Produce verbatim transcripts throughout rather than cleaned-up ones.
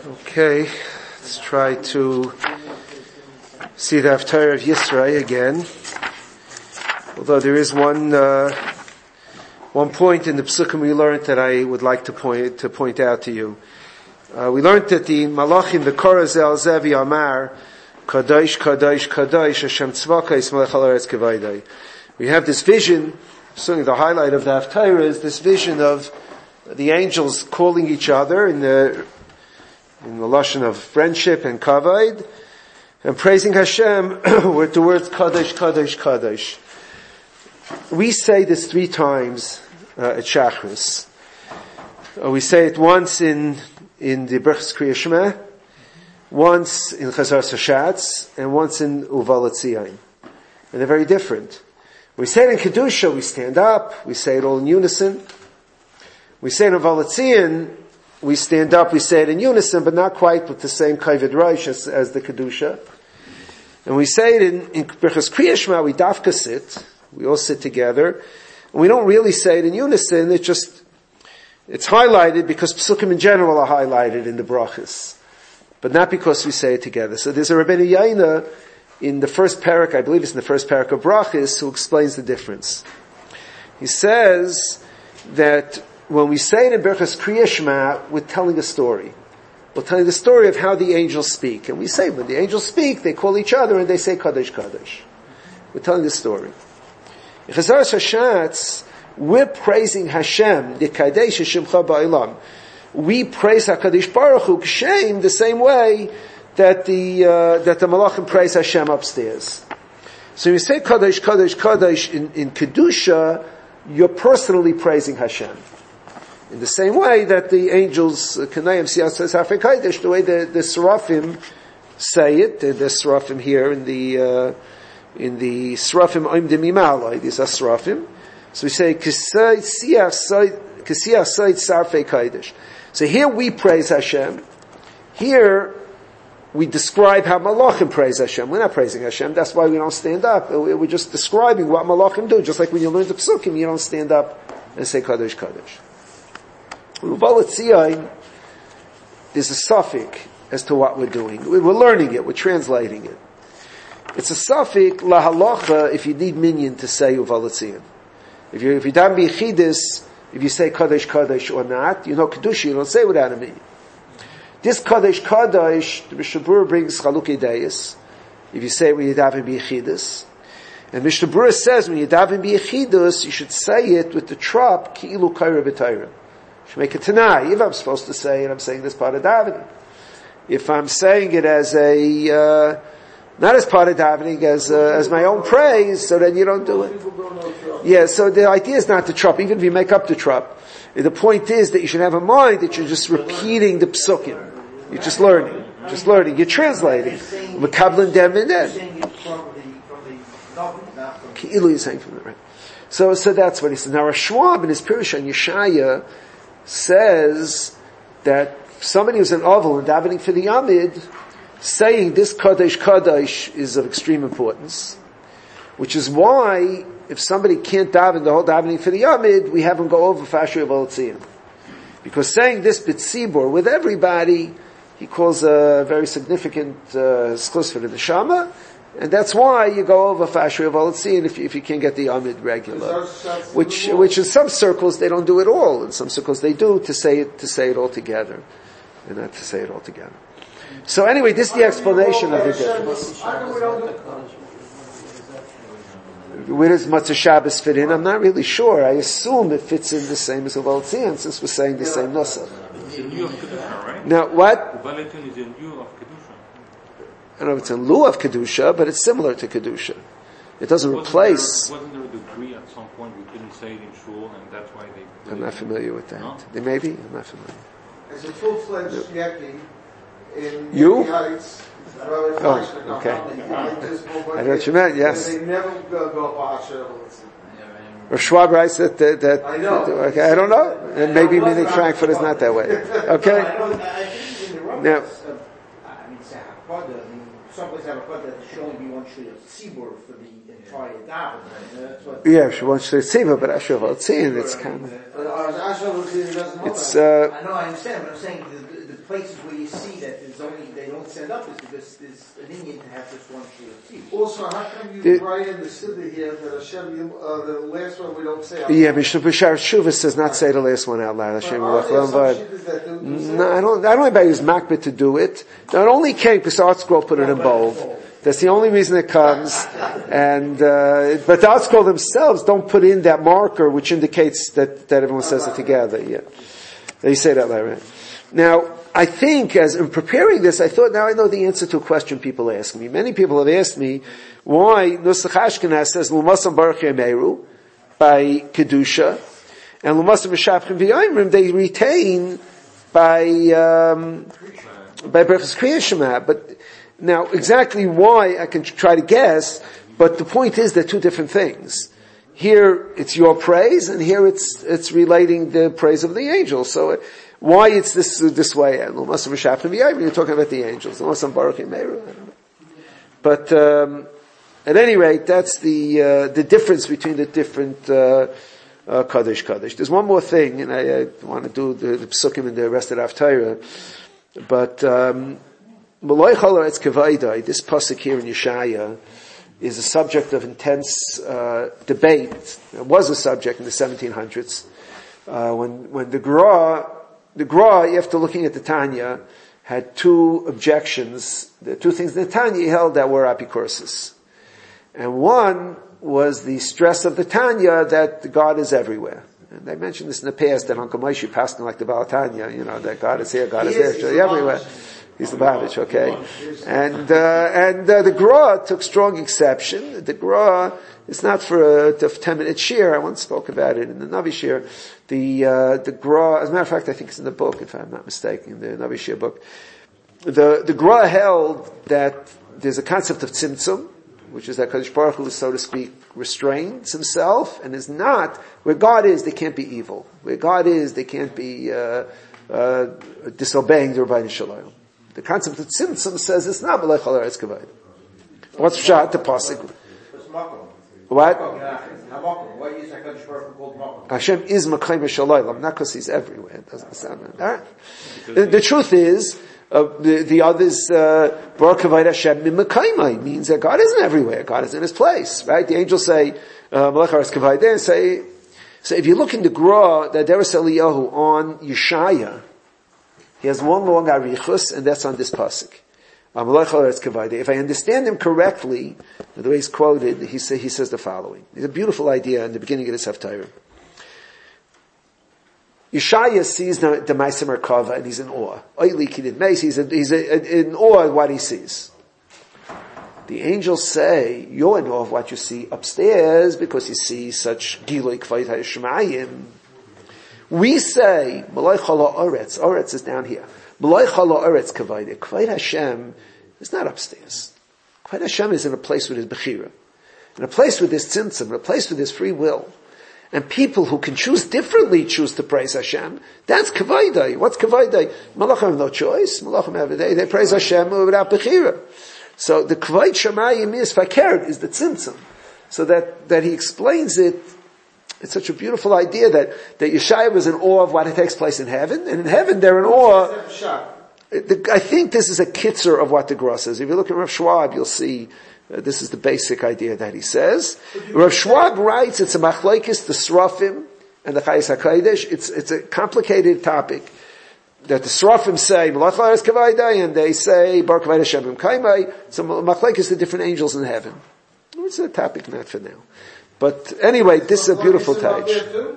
Okay, let's try to see the Haftarah of Yisrael again. Although there is one uh, one point in the Psukim we learned that I would like to point to point out to you. Uh, we learned that the Malachim, the Korazel Zevi Amar, Kadosh, Kadosh, Kadosh, Hashem Tzvaka, Melech Haaretz Kevayday. We have this vision. Certainly, the highlight of the Haftarah is this vision of the angels calling each other in the in the lashon of friendship and kavod, and praising Hashem with the words Kadosh, Kadosh, Kadosh. We say this three times uh, at Shachris. Uh, we say it once in in the Berchas Kriya Shema, once in Chazar Sashatz, and once in Uvalat Tzion. And they're very different. We say it in Kedusha, we stand up, we say it all in unison. We say it in Uvalat Tzion, we stand up, we say it in unison, but not quite with the same Kavod Reish as, as the Kedusha. And we say it in, in Berchas Kriya Shema, we dafka sit, we all sit together, and we don't really say it in unison, it just, it's highlighted because Psukim in general are highlighted in the Brachas, but not because we say it together. So there's a Rabbeinu Yaina in the first parak, I believe it's in the first parak of Brachas, who explains the difference. He says that when we say it in Berchas Kriya Shema, we're telling a story. We're telling the story of how the angels speak. And we say, when the angels speak, they call each other and they say Kadosh, Kadosh. We're telling the story. In Chazar Sashatz, we're praising Hashem, the Kadesh Shimcha Ba'ilam. We praise HaKadosh Baruch Hu, Kshem, the same way that the, uh, that the Malachim praise Hashem upstairs. So when you say Kadosh, Kadosh, Kadosh in, in Kedusha, you're personally praising Hashem. In the same way that the angels, Kanayim Siyas says Hafei Kodesh, the way the, the Seraphim say it, the, the Seraphim here in the, uh, in the Seraphim Oimdim Imalai, these are Seraphim. So we say, Kisiyah Said Sarfei Kodesh. So here we praise Hashem. Here we describe how Malachim praise Hashem. We're not praising Hashem, that's why we don't stand up. We're just describing what Malachim do, just like when you learn the Psukim, you don't stand up and say Kadosh, Kadosh. Uvalat Tzion, there's a suffix as to what we're doing. We're learning it, we're translating it. It's a suffix, la halacha, if you need minyan to say Uvalat Tzion. If you, if you don't be chidus, if you say Kadosh, Kadosh or not, you know Kedusha, you don't say without a minyan. This Kadosh, Kadosh, the Mishnah Berurah brings Chalukei Deis, if you say it when you daven be chidus. And Mishnah Berurah says when you daven be chidus, you should say it with the trop, ki'ilu kaira b'tayra. You should make a tanai. If I'm supposed to say it, I'm saying this part of davening. If I'm saying it as a, uh, not as part of davening, as, uh, as my own praise, so then you don't do it. Yeah, so the idea is not to trop, even if you make up the trop. The point is that you should have a mind that you're just repeating the psukim. You're just learning. Just learning. You're translating. Mekablan dem and dem. Ki'ilu is saying from the right. So, so that's what he says. Now, Rashwab in his Pirush on Yeshaya says that somebody who's an oval and davening for the Amid, saying this Kadosh Kadosh is of extreme importance, which is why if somebody can't daven the whole davening for the Amid, we have him go over Fasher of Tzion. Because saying this B'tzibur with everybody, he calls a very significant schus for the Neshama, and that's why you go over Fasher of Tzion if, if you can't get the Amid regular. Which, which in some circles they don't do it all. In some circles they do to say it, to say it all together. And not to say it all together. So anyway, this is the explanation of the difference. Where does Matzah Shabbos fit in? I'm not really sure. I assume it fits in the same as Uvalat Tzion, since we're saying the same Nusach. It's in lieu of Kedusha, right? Now, what? Uvalat Tzion is in lieu of Kedusha. I don't know if it's in lieu of Kedusha, but it's similar to Kedusha. It doesn't wasn't replace... There, wasn't there a decree at some point we couldn't say it in shul, and that's why they... I'm not familiar with that. No? They may be? I'm not familiar. As a full-fledged Yeki in You? Yeki Heights. Oh, okay. I know what you meant, yes. They never go go up Or Schwab writes that, that, that I know. Okay, I don't know. And maybe Munich Frankfurt is not that way. Okay? Now, someplace have a cut that should only be one shul of tzibur for the entire daven. That's what. Yeah, she wants to see but Asher Valtzin, it's kind of, it's, uh, I know, I understand, but I'm saying the, the places where you see that there's only, they don't send up is because there's an Indian to have just one shul of tzibur. Also, how come you It- write in the Siddur here that Hashem, uh, the last one we don't say out yeah, Mishnah B'Shar Shuvah does not say the last one out loud. Hashem Are Yilach there some Lam shittas that do- do say No, I don't, I don't know anybody who's makbid to do it. Not only came because the art scroll put it in bold. That's the only reason it comes. And, uh, but the art scroll themselves don't put in that marker which indicates that, that everyone says it together. Yeah. They say that loud, right? Now, I think as in preparing this, I thought now I know the answer to a question people ask me. Many people have asked me why Nusach Ashkenaz says L'masam Baruch Yameru by Kedusha and L'masam V'Shapchim V'Yomrim they retain by, um, by Berachas Kriya Shema. But now exactly why I can try to guess, but the point is they're two different things. Here it's your praise and here it's, it's relating the praise of the angels. So, uh, why it's this uh, this way? You're talking about the angels. But um, at any rate, that's the uh, the difference between the different uh, uh, Kaddish Kaddish. There's one more thing, and I, I want to do the, the Psukim and the rest of the Haftarah. But um, this pasuk here in Yeshaya is a subject of intense uh, debate. It was a subject in the seventeen hundreds uh, when when the Gra. The Gra, after looking at the Tanya, had two objections. The two things the Tanya he held that were apikoursis. And one was the stress of the Tanya that God is everywhere. And I mentioned this in the past that Uncle Moshe passed like the Balatanya, you know, that God is here, God is, is there, he's everywhere. He's the Babich, okay? And, uh, and, uh, the Gra took strong exception. The Gra is not for a, a ten minute shir. I once spoke about it in the Navi shir. The, uh, the Gra, as a matter of fact, I think it's in the book, if I'm not mistaken, the Navi shir book. The, the Gra held that there's a concept of tzimtzum, which is that Kadosh Baruch Hu, so to speak, restrains himself and is not, where God is, they can't be evil. Where God is, they can't be, uh, uh, disobeying the Rabbeinu Shalom. The concept of tzimtzum says it's not Melech Haaretz Kavod. What's Pshat the pasuk? What? Why is HaKadosh Baruch Hu called Makom? Hashem is Makayim Shalaylam, not because he's everywhere. It doesn't sound right. All right. The, the truth is, uh, the, the others, uh, Baruch Kavod Hashem Mimakaymai means that God isn't everywhere. God is in His place, right? The angels say, uh, Melech Haaretz Kavod, and say, so if you look in the Gra, the Deres Eliyahu on Yeshaya, he has one long arichus, and that's on this pasuk. If I understand him correctly, the way he's quoted, he, say, he says the following. It's a beautiful idea in the beginning of this Haftarah. Yeshaya sees the, the Ma'aser Merkava and he's in awe. He's, a, he's a, in awe of what he sees. The angels say, you're in awe of what you see upstairs because you see such Giloi Kvayt HaShemayim. We say, Malay Chala Oretz, Oretz is down here. Malay Chala Oretz Kavayde. Kvayt Hashem is not upstairs. Kvayt Hashem is in a place with his Bechira. In a place with his tzimtzum, in a place with his free will. And people who can choose differently choose to praise Hashem. That's Kavayde. What's Kavayde? Malachim have no choice. Malachim have a day. They praise Hashem without Bechira. So the Kvayt Shemayim is Fakert, is the tzimtzum. So that, that he explains it. It's such a beautiful idea that, that Yeshaya was in awe of what takes place in heaven, and in heaven they're in awe. I think this is a kitzer of what the Gra says. If you look at Rav Schwab, you'll see uh, this is the basic idea that he says. Rav Schwab writes it's a machlokes, the Srafim and the Chayes HaKodesh. It's it's a complicated topic that the Srafim say Malach Haaretz Kavayda, and they say Baruch Kavod Hashem Kaimai. So machlokes the different angels in heaven. It's a topic not for now. But anyway, this is a beautiful touch.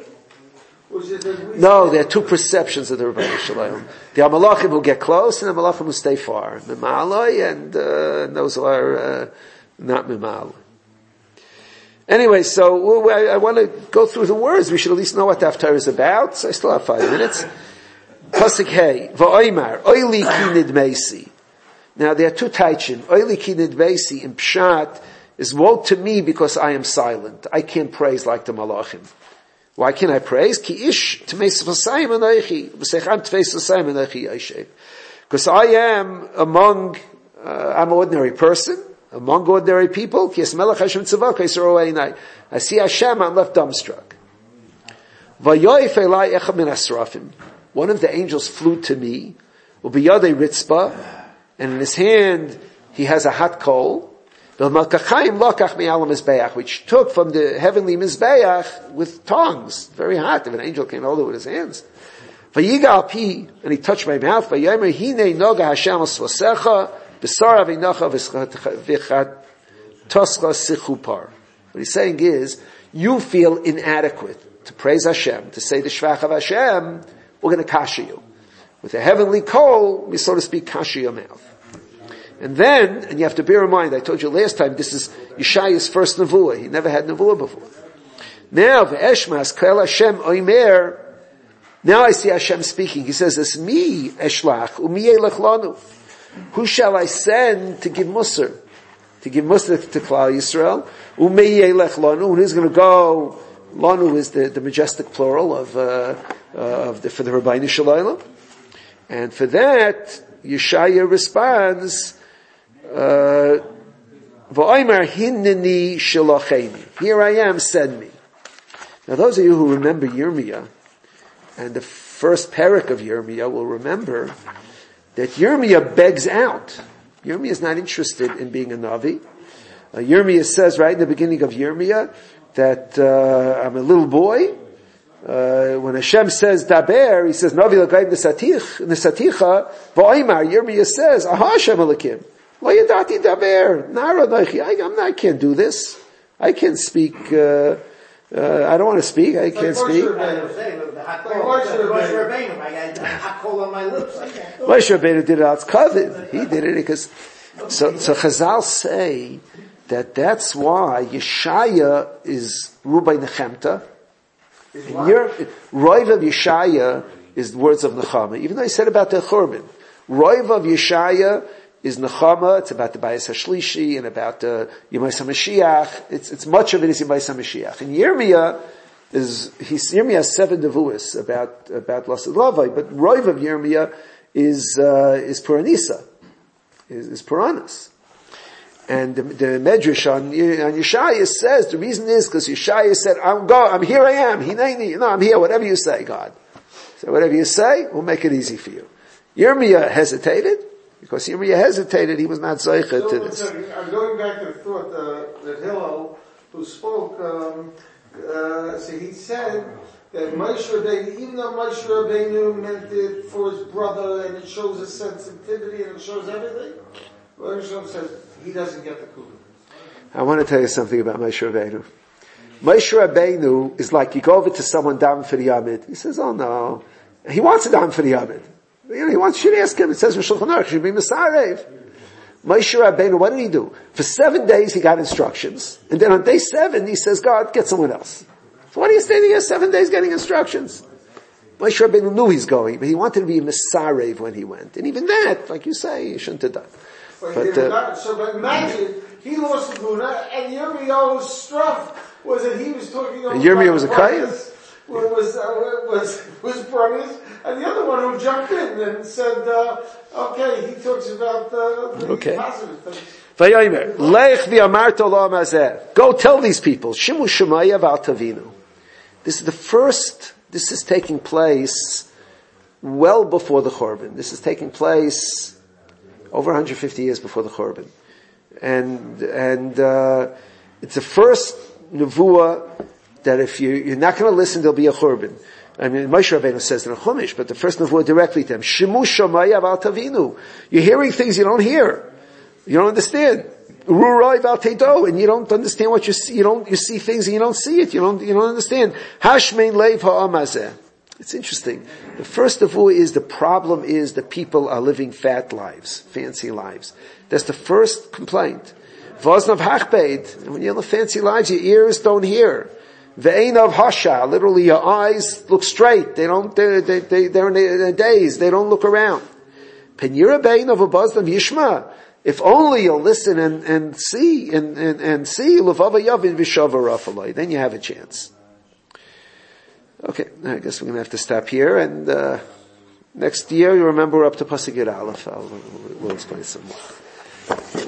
No, there are two perceptions of the Rebbeinu Shalom. There are malachim who get close and the malachim who stay far. Mimaloi and uh, those who are uh, not mimaloi. Anyway, so I, I want to go through the words. We should at least know what the Haftarah is about. So I still have five minutes. Pasuk Hey, V'oimar, Oili ki nidmeisi. Now there are two taichin. Oili ki nidmeisi in Pshat is woe to me because I am silent. I can't praise like the malachim. Why can't I praise? Ki ish tmeis v'sayim anoichi, v'secham tmeis v'sayim anoichi yoshev. Because I am among uh, I'm an ordinary person, among ordinary people. I see Hashem, I'm left dumbstruck. One of the angels flew to me, and in his hand he has a hot coal, which took from the heavenly Mizbeach with tongs, very hot. If an angel came hold it with his hands. And he touched my mouth. What he's saying is, you feel inadequate to praise Hashem, to say the Shvach of Hashem, we're going to kasha you. With a heavenly coal, we so to speak kasha your mouth. And then, and you have to bear in mind, I told you last time, this is Yeshaya's first nevuah. He never had nevuah before. Now, v'eshmas kol Hashem oimer, now I see Hashem speaking. He says, it's me, eshlach, umi yelech lanu. Who shall I send to give musar? To give musar to Klal Yisrael? Umi yelech lanu. Who's going to go? Lanu is the, the majestic plural of, uh, uh, of the, for the Rabbeinu Shalom. And for that, Yeshaya responds, Uh, here I am, send me. Now those of you who remember Yirmiyah, and the first parak of Yirmiyah will remember that Yirmiyah begs out. Yirmiyah is not interested in being a Navi. Uh, Yirmiyah says right in the beginning of Yirmiyah that uh, I'm a little boy. Uh, when Hashem says Daber, he says Navi l'kayim nesaticha v'oimar. Yirmiyah says Aha Hashem Elokim. Lo yadati daber, nara noichi. I, I'm not, I can't do this. I can't speak, uh, uh, I don't want to speak, I can't speak. Moshe Rabbeinu did it out covered. He did it because, so, so Chazal say that that's why Yeshaya is Rubai Nechemta. Roiv of Yeshaya is the words of Nechama. Even though he said about the Churban. Roiv of Yeshaya is Nechama, it's about the Bayis HaShlishi, and about the Yemais HaMashiach, it's, it's much of it is Yemais HaMashiach. And Yirmiyah is, he's, Yirmiyah has seven Nevuos about, about Lasad Lavai, but Roiv of Yirmiyah is, uh, is Puranisa, is, is Puranas. And the, the Medrash on, on Yeshaya says, the reason is because Yeshaya said, I'm go, I'm here I am, Hineni, you know, I'm here, whatever you say, God. So whatever you say, we'll make it easy for you. Yirmiyah hesitated, because Yirmiyah hesitated, he was not zeicha so, to this. So, I'm going back to the thought uh, that Hillel, who spoke, um, uh, so he said that Moshe Rabbeinu, even though Moshe Rabbeinu meant it for his brother, and it shows his sensitivity and it shows everything, Moshe Rabbeinu says he doesn't get the kula. I want to tell you something about Moshe Rabbeinu. Moshe Rabbeinu is like you go over to someone down for the Yamid. He says, "Oh no, he wants to down for the Yamid." You know, he wants you to ask him. It says, "Shulchan Aruch should be Mesarev." Moshe Rabbeinu, what did he do? For seven days he got instructions, and then on day seven he says, "God, get someone else." So what are you standing here seven days getting instructions? Moshe Rabbeinu knew he's going, but he wanted to be Mesarev when he went, and even that, like you say, he shouldn't have done. But, but uh, not, so, but imagine he lost the Guna, and Yirmiyah's struff was that he was talking about. And Yirmiyah was a kayan. Was uh, was was brothers, and the other one who jumped in and said, uh, "Okay," he talks about uh, the okay. positive things. Go tell these people. Shimu Shemaya V'Altavinu. This is the first. This is taking place well before the Churban. This is taking place over one hundred fifty years before the Churban, and and uh, it's the first nevuah that if you, you're not going to listen, there'll be a Churban. I mean, Moshe Rabbeinu says in a Chumash, but the first nevuah directly to him, Shimu Shomaya V'Altavinu. You're hearing things you don't hear. You don't understand. Rurai V'Altedo, and you don't understand what you see. You don't, you see things and you don't see it. You don't, you don't understand. Hashmein Leiv Ha'amazeh. It's interesting. The first nevuah is the problem is the people are living fat lives, fancy lives. That's the first complaint. Voznav Hachbeid. When you live fancy lives, your ears don't hear. Ve'einav hasha, literally your eyes look straight. They don't, they, they, they, they're in a daze. They don't look around. Penyira be'einav abaznav yishma. If only you'll listen and, and see, and, and, and see, levava yavin v'shava rafalai, then you have a chance. Okay, I guess we're going to have to stop here, and, uh, next year, you remember we're up to Pasuk Yud Aleph. I'll, we'll, we'll explain some more. Amen.